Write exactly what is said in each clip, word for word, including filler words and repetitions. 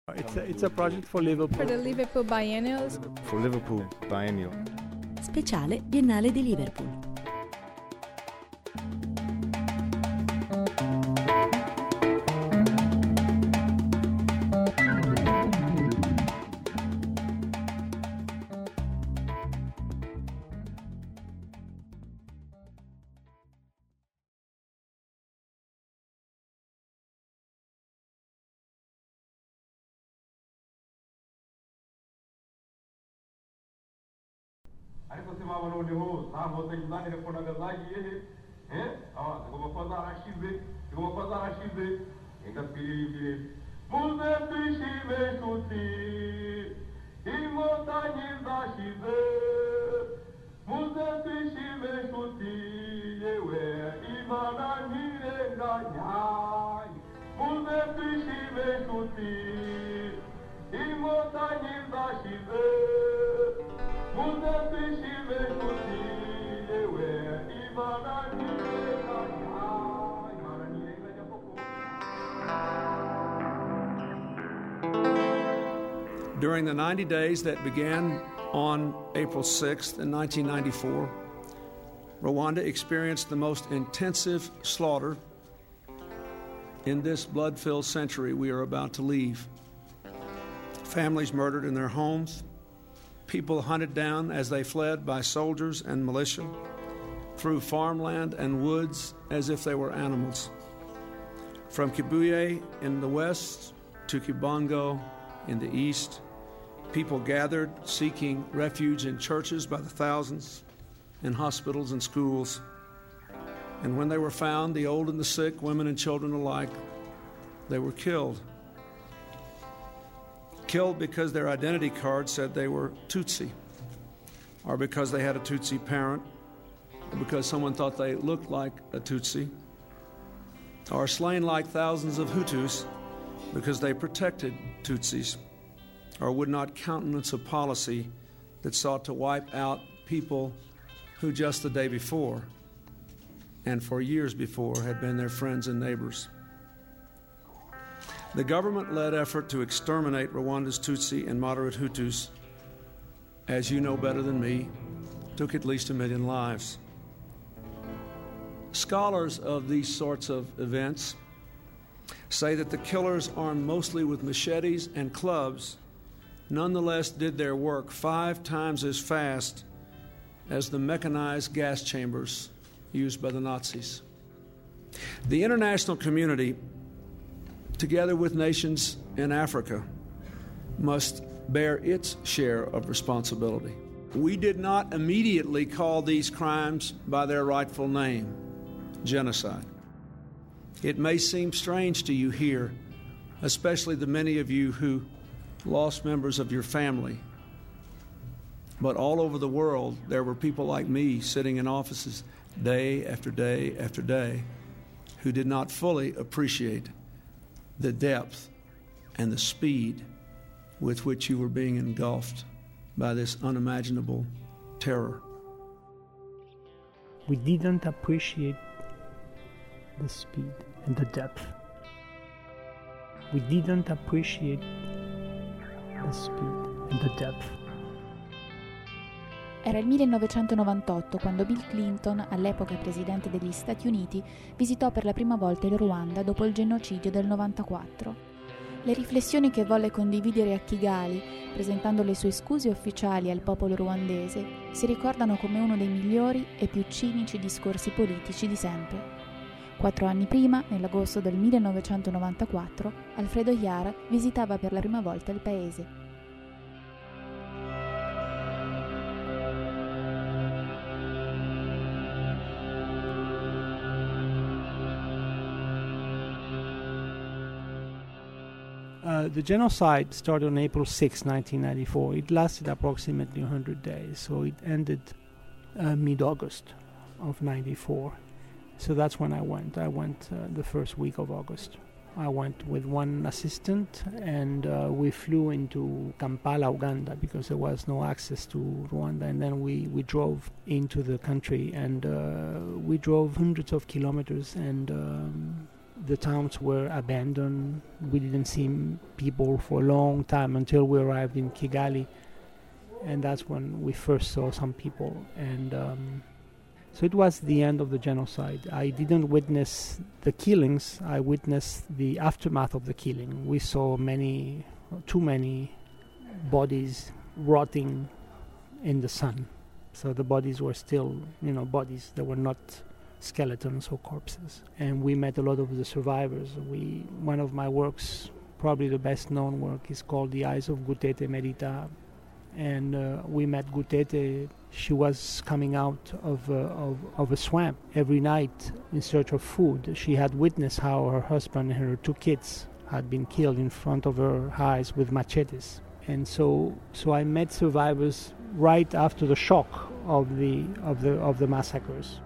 It's a, it's a project for Liverpool. For the Liverpool Biennials. For Liverpool Biennial. Speciale Biennale di Liverpool. Aí você vai no olho, tá? Vou ter que dar ele por na verdade, ele, é? Ó, como fazer a xizê, como fazer a xizê, ainda pire, mude piche me chuti, e montanha da xizê, mude piche me chuti, eu é, e manani enganhai, mude piche me chuti, e montanha da xizê. During the ninety days that began on April sixth in nineteen ninety-four, Rwanda experienced the most intensive slaughter in this blood-filled century we are about to leave. Families murdered in their homes, people hunted down as they fled by soldiers and militia, through farmland and woods as if they were animals. From Kibuye in the west to Kibongo in the east, people gathered seeking refuge in churches by the thousands, in hospitals and schools. And when they were found, the old and the sick, women and children alike, they were killed. Killed because their identity card said they were Tutsi, or because they had a Tutsi parent, or because someone thought they looked like a Tutsi, or slain like thousands of Hutus because they protected Tutsis, or would not countenance a policy that sought to wipe out people who just the day before and for years before had been their friends and neighbors. The government-led effort to exterminate Rwanda's Tutsi and moderate Hutus, as you know better than me, took at least a million lives. Scholars of these sorts of events say that the killers, armed mostly with machetes and clubs, nonetheless did their work five times as fast as the mechanized gas chambers used by the Nazis. The international community, together with nations in Africa, must bear its share of responsibility. We did not immediately call these crimes by their rightful name, genocide. It may seem strange to you here, especially the many of you who lost members of your family, but all over the world there were people like me sitting in offices day after day after day who did not fully appreciate the depth and the speed with which you were being engulfed by this unimaginable terror. We didn't appreciate the speed and the depth. We didn't appreciate the speed and the depth. Era il millenovecentonovantotto quando Bill Clinton, all'epoca presidente degli Stati Uniti, visitò per la prima volta il Ruanda dopo il genocidio del novantaquattro. Le riflessioni che volle condividere a Kigali, presentando le sue scuse ufficiali al popolo ruandese, si ricordano come uno dei migliori e più cinici discorsi politici di sempre. Quattro anni prima, nell'agosto del millenovecentonovantaquattro, Alfredo Jara visitava per la prima volta il paese. Uh, the genocide started on April sixth, nineteen ninety-four. It lasted approximately one hundred days, so it ended uh, mid-August of ninety-four. So that's when I went. I went uh, the first week of August. I went with one assistant, and uh, we flew into Kampala, Uganda, because there was no access to Rwanda, and then we, we drove into the country, and uh, we drove hundreds of kilometers, and um, the towns were abandoned. We didn't see people for a long time until we arrived in Kigali, and that's when we first saw some people. And um, so it was the end of the genocide. I didn't witness the killings. I witnessed the aftermath of the killing. We saw many, too many bodies rotting in the sun. So the bodies were still, you know, bodies. They were not skeletons or corpses. And we met a lot of the survivors. We, one of my works, probably the best known work, is called The Eyes of Gutete Merita. And uh, we met Gutete. She was coming out of, uh, of of a swamp every night in search of food. She had witnessed how her husband and her two kids had been killed in front of her eyes with machetes. And so so I met survivors right after the shock of the of the of the massacres.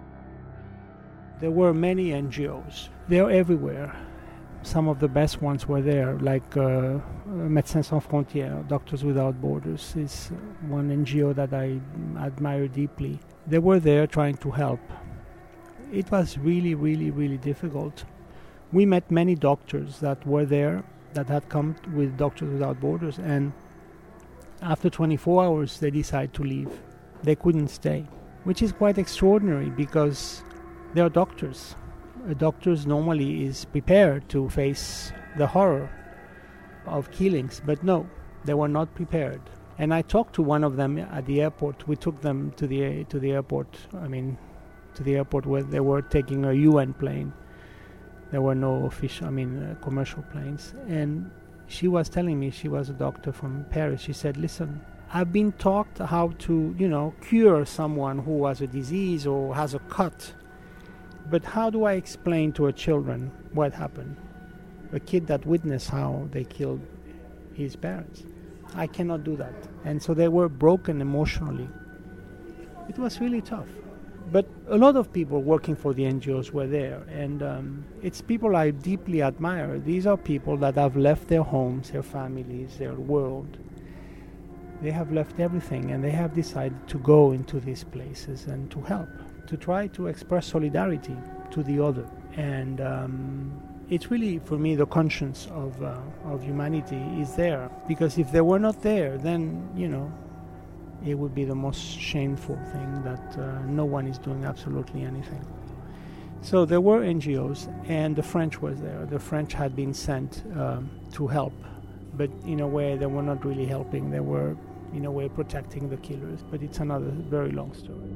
There were many N G Os. They're everywhere. Some of the best ones were there, like uh, Médecins Sans Frontières, Doctors Without Borders, is one N G O that I admire deeply. They were there trying to help. It was really, really, really difficult. We met many doctors that were there, that had come with Doctors Without Borders, and after twenty-four hours they decided to leave. They couldn't stay, which is quite extraordinary because they are doctors. A doctor normally is prepared to face the horror of killings, but no, they were not prepared. And I talked to one of them at the airport. We took them to the to the airport. I mean, to the airport where they were taking a U N plane. There were no official, I mean, uh, commercial planes. And she was telling me, she was a doctor from Paris. She said, "Listen, I've been taught how to, you know, cure someone who has a disease or has a cut. But how do I explain to a children what happened? A kid that witnessed how they killed his parents. I cannot do that." And so they were broken emotionally. It was really tough. But a lot of people working for the N G Os were there. And um, it's people I deeply admire. These are people that have left their homes, their families, their world. They have left everything and they have decided to go into these places and to help, to try to express solidarity to the other. And um, it's really, for me, the conscience of uh, of humanity is there. Because if they were not there, then, you know, it would be the most shameful thing that uh, no one is doing absolutely anything. So there were N G Os, and the French was there. The French had been sent um, to help, but in a way they were not really helping. They were, in a way, protecting the killers. But it's another very long story.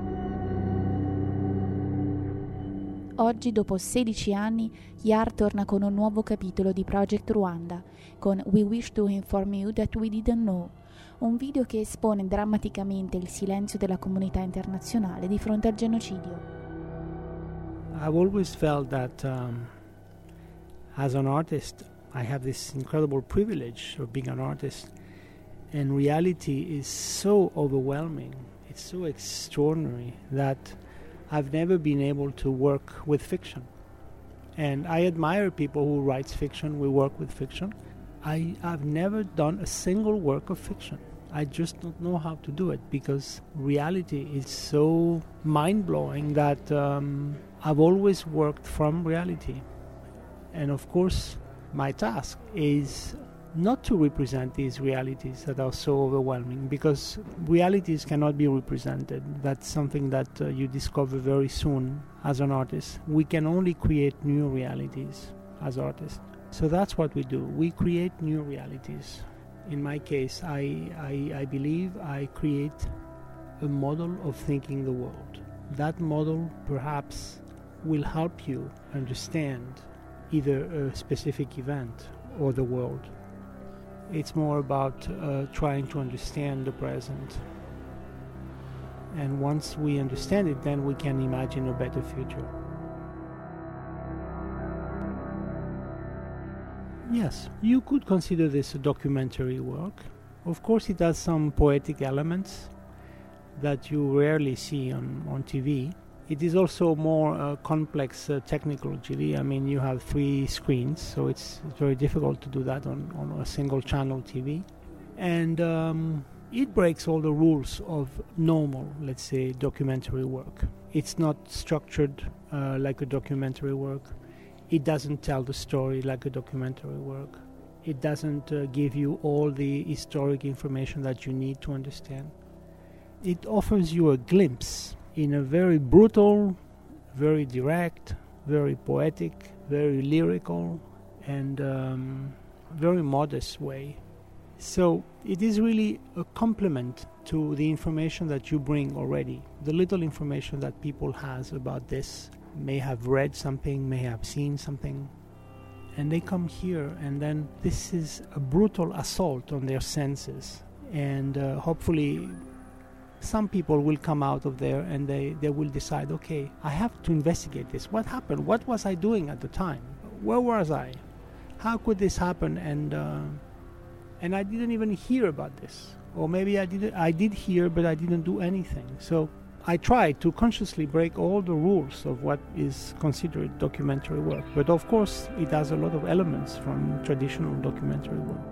Oggi, dopo sedici anni, Yar torna con un nuovo capitolo di Project Rwanda, con We Wish to Inform You That We Didn't Know, un video che espone drammaticamente il silenzio della comunità internazionale di fronte al genocidio. I've always felt that um, as an artist, I have this incredible privilege of being an artist, and reality is so overwhelming, it's so extraordinary that I've never been able to work with fiction. And I admire people who write fiction, we work with fiction. I have never done a single work of fiction. I just don't know how to do it because reality is so mind-blowing that um, I've always worked from reality. And of course, my task is not to represent these realities that are so overwhelming, because realities cannot be represented. That's something that uh, you discover very soon as an artist. We can only create new realities as artists. So that's what we do. We create new realities. In my case, I, I, I believe I create a model of thinking the world. That model perhaps will help you understand either a specific event or the world. It's more about uh, trying to understand the present. And once we understand it, then we can imagine a better future. Yes, you could consider this a documentary work. Of course, it has some poetic elements that you rarely see on, on T V. It is also more uh, complex uh, technologically. I mean, you have three screens, so it's, it's very difficult to do that on, on a single channel T V. And um, it breaks all the rules of normal, let's say, documentary work. It's not structured uh, like a documentary work. it doesn't tell the story like a documentary work. It doesn't uh, give you all the historic information that you need to understand. It offers you a glimpse in a very brutal, very direct, very poetic, very lyrical, and um, very modest way. So it is really a complement to the information that you bring already. The little information that people has about this, may have read something, may have seen something, and they come here, and then this is a brutal assault on their senses. And uh, hopefully some people will come out of there and they, they will decide, okay, I have to investigate this. What happened? What was I doing at the time? Where was I? How could this happen? And uh, and I didn't even hear about this. Or maybe I did, I did hear, but I didn't do anything. So I try to consciously break all the rules of what is considered documentary work. But of course, it has a lot of elements from traditional documentary work.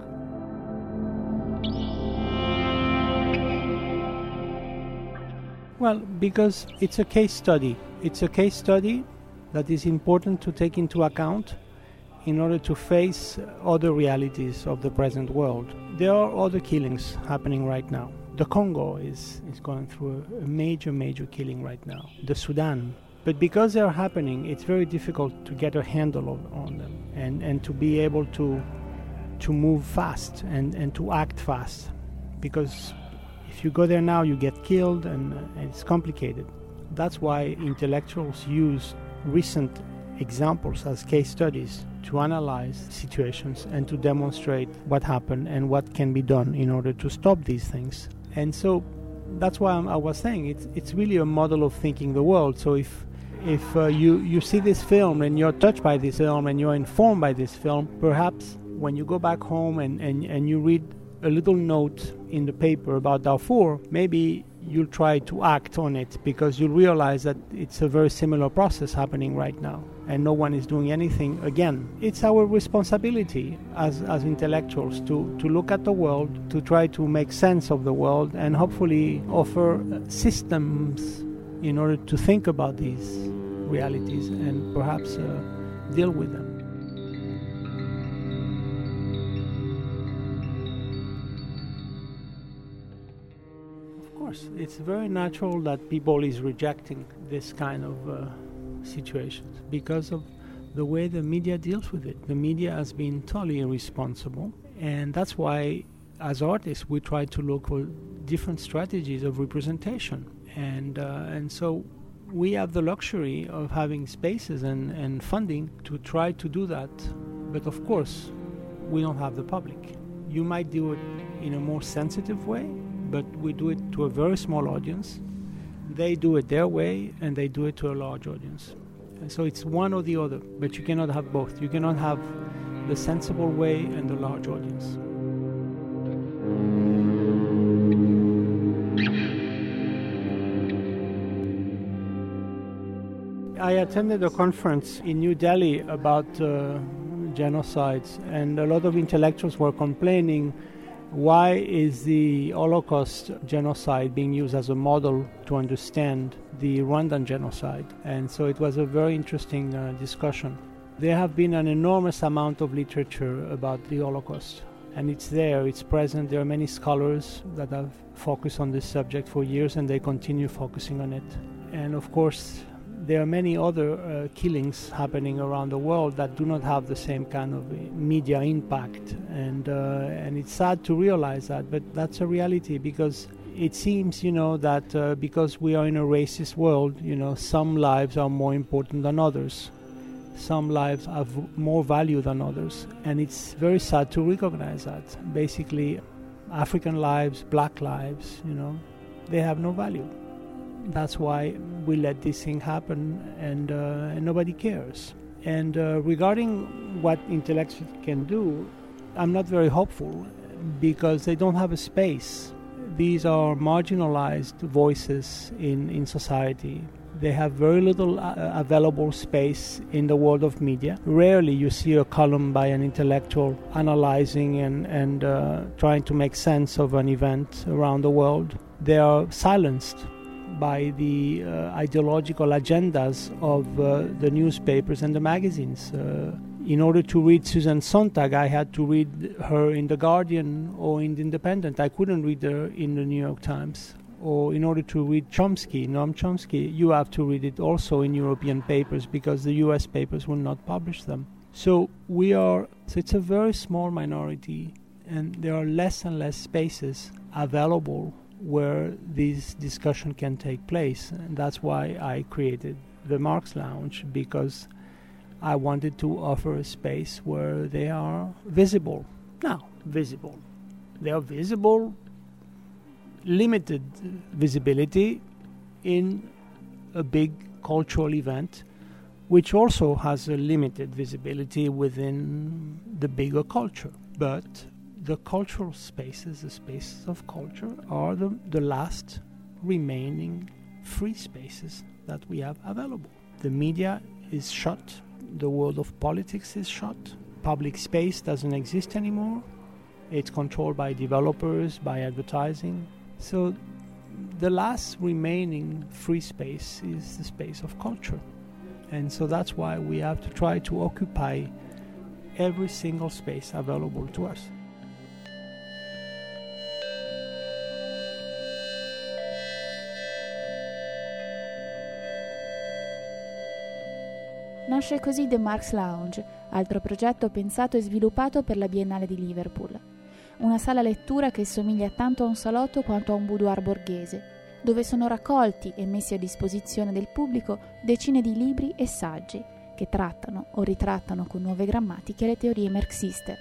Well, because it's a case study. It's a case study that is important to take into account in order to face other realities of the present world. There are other killings happening right now. The Congo is, is going through a, a major, major killing right now. The Sudan. But because they are happening, it's very difficult to get a handle of, on them and, and to be able to to move fast and, and to act fast. Because if you go there now, you get killed, and, uh, and it's complicated. That's why intellectuals use recent examples as case studies to analyze situations and to demonstrate what happened and what can be done in order to stop these things. And so that's why I'm, I was saying it's it's really a model of thinking the world. So if if uh, you, you see this film and you're touched by this film and you're informed by this film, perhaps when you go back home and, and, and you read a little note in the paper about Darfur, maybe you'll try to act on it because you'll realize that it's a very similar process happening right now and no one is doing anything. Again, it's our responsibility as, as intellectuals to, to look at the world, to try to make sense of the world and hopefully offer systems in order to think about these realities and perhaps uh, deal with them. It's very natural that people is rejecting this kind of uh, situations because of the way the media deals with it. The media has been totally irresponsible, and that's why as artists we try to look for different strategies of representation. And uh, and so we have the luxury of having spaces and, and funding to try to do that. But of course, we don't have the public. You might do it in a more sensitive way, but we do it to a very small audience. They do it their way, and they do it to a large audience. And so it's one or the other, but you cannot have both. You cannot have the sensible way and the large audience. I attended a conference in New Delhi about uh, genocides, and a lot of intellectuals were complaining, why is the Holocaust genocide being used as a model to understand the Rwandan genocide? And so it was a very interesting uh, discussion. There have been an enormous amount of literature about the Holocaust, and it's there, it's present. There are many scholars that have focused on this subject for years, and they continue focusing on it. And of course, there are many other uh, killings happening around the world that do not have the same kind of media impact, and uh, and it's sad to realize that, but that's a reality, because it seems, you know, that uh, because we are in a racist world, you know, some lives are more important than others, some lives have more value than others, and it's very sad to recognize that. Basically, African lives, black lives, you know, they have no value. That's why we let this thing happen, and, uh, and nobody cares. And uh, regarding what intellectuals can do, I'm not very hopeful, because they don't have a space. These are marginalized voices in, in society. They have very little uh, available space in the world of media. Rarely you see a column by an intellectual analyzing and, and uh, trying to make sense of an event around the world. They are silenced by the uh, ideological agendas of uh, the newspapers and the magazines. Uh, in order to read Susan Sontag, I had to read her in The Guardian or in The Independent. I couldn't read her in the New York Times. Or in order to read Chomsky, Noam Chomsky, you have to read it also in European papers because the U S papers will not publish them. So we are, so it's a very small minority, and there are less and less spaces available where this discussion can take place. And that's why I created the Marx Lounge, because I wanted to offer a space where they are visible. Now, visible. They are visible, limited visibility in a big cultural event, which also has a limited visibility within the bigger culture. But the cultural spaces, the spaces of culture, are the, the last remaining free spaces that we have available. The media is shut. The world of politics is shut. Public space doesn't exist anymore. It's controlled by developers, by advertising. So the last remaining free space is the space of culture. And so that's why we have to try to occupy every single space available to us. Nasce così The Marx Lounge, altro progetto pensato e sviluppato per la Biennale di Liverpool. Una sala lettura che somiglia tanto a un salotto quanto a un boudoir borghese, dove sono raccolti e messi a disposizione del pubblico decine di libri e saggi che trattano o ritrattano con nuove grammatiche le teorie marxiste.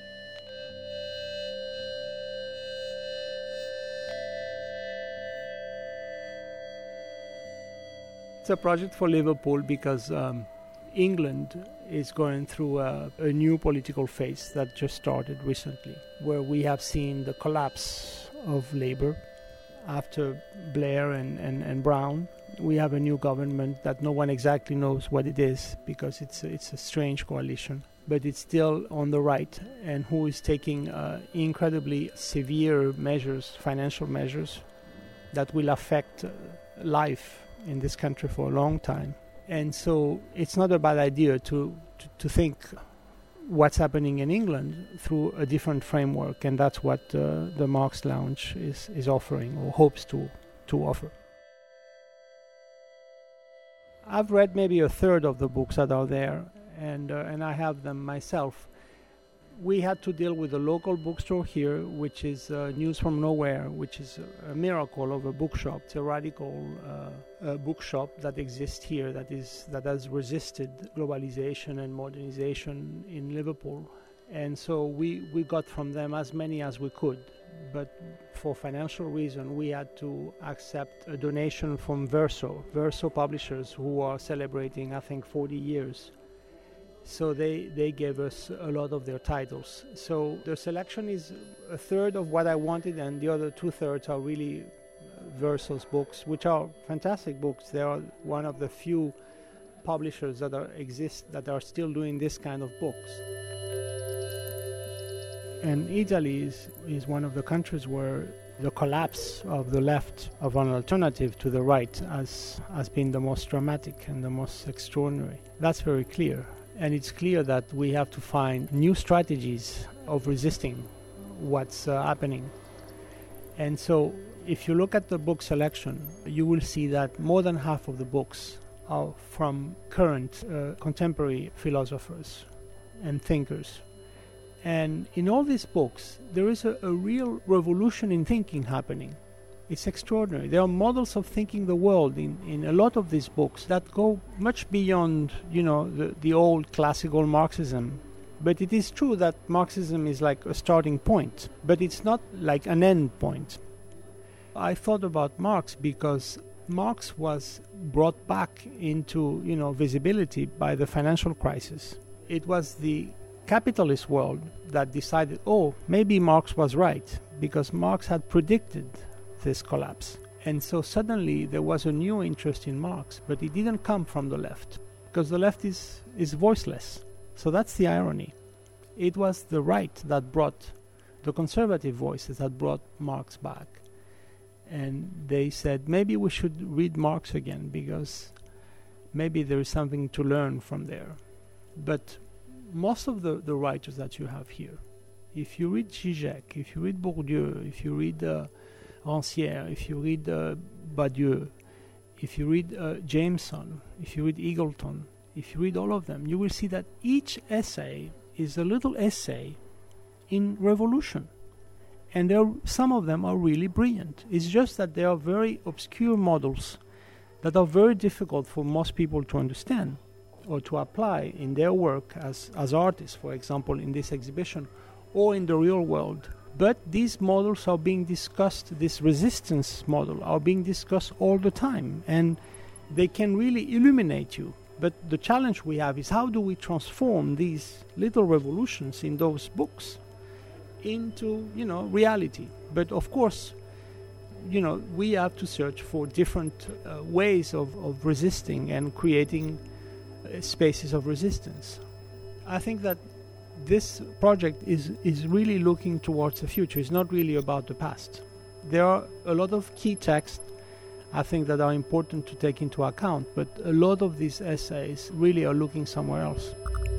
It's a project for Liverpool because um, England is going through a, a new political phase that just started recently, where we have seen the collapse of Labour after Blair and, and, and Brown. We have a new government that no one exactly knows what it is, because it's a, it's a strange coalition, but it's still on the right, and who is taking uh, incredibly severe measures, financial measures, that will affect uh, life in this country for a long time. And so it's not a bad idea to, to, to think what's happening in England through a different framework, and that's what uh, the Marx Lounge is, is offering, or hopes to, to offer. I've read maybe a third of the books that are there, and uh, and I have them myself. We had to deal with a local bookstore here, which is uh, News from Nowhere, which is a, a miracle of a bookshop. It's a radical uh, uh, bookshop that exists here, that is that has resisted globalization and modernization in Liverpool. And so we, we got from them as many as we could. But for financial reason, we had to accept a donation from Verso, Verso Publishers, who are celebrating, I think, forty years. So they, they gave us a lot of their titles. So the selection is a third of what I wanted, and the other two-thirds are really Verso's books, which are fantastic books. They are one of the few publishers that are, exist that are still doing this kind of books. And Italy is, is one of the countries where the collapse of the left, of an alternative to the right, has, has been the most dramatic and the most extraordinary. That's very clear. And it's clear that we have to find new strategies of resisting what's uh, happening. And so if you look at the book selection, you will see that more than half of the books are from current uh, contemporary philosophers and thinkers. And in all these books, there is a, a real revolution in thinking happening. It's extraordinary. There are models of thinking the world in, in a lot of these books that go much beyond, you know, the, the old classical Marxism. But it is true that Marxism is like a starting point, but it's not like an end point. I thought about Marx because Marx was brought back into, you know, visibility by the financial crisis. It was the capitalist world that decided, oh, maybe Marx was right, because Marx had predicted this collapse. And so suddenly there was a new interest in Marx, but it didn't come from the left, because the left is, is voiceless. So that's the irony. It was the right that brought, the conservative voices that brought Marx back. and they said maybe we should read Marx again because maybe there is something to learn from there. But most of the, the writers that you have here, if you read Zizek, if you read Bourdieu, if you read uh, Rancière, if you read uh, Badiou, if you read uh, Jameson, if you read Eagleton, if you read all of them, you will see that each essay is a little essay in revolution. And there, some of them are really brilliant. It's just that they are very obscure models that are very difficult for most people to understand or to apply in their work as, as artists, for example, in this exhibition, or in the real world. But these models are being discussed, this resistance model are being discussed all the time, and they can really illuminate you. But the challenge we have is how do we transform these little revolutions in those books into, you know, reality. But of course, you know, we have to search for different uh, ways of, of resisting and creating uh, spaces of resistance. I think that this project is, is really looking towards the future. It's not really about the past. There are a lot of key texts, I think, that are important to take into account, but a lot of these essays really are looking somewhere else.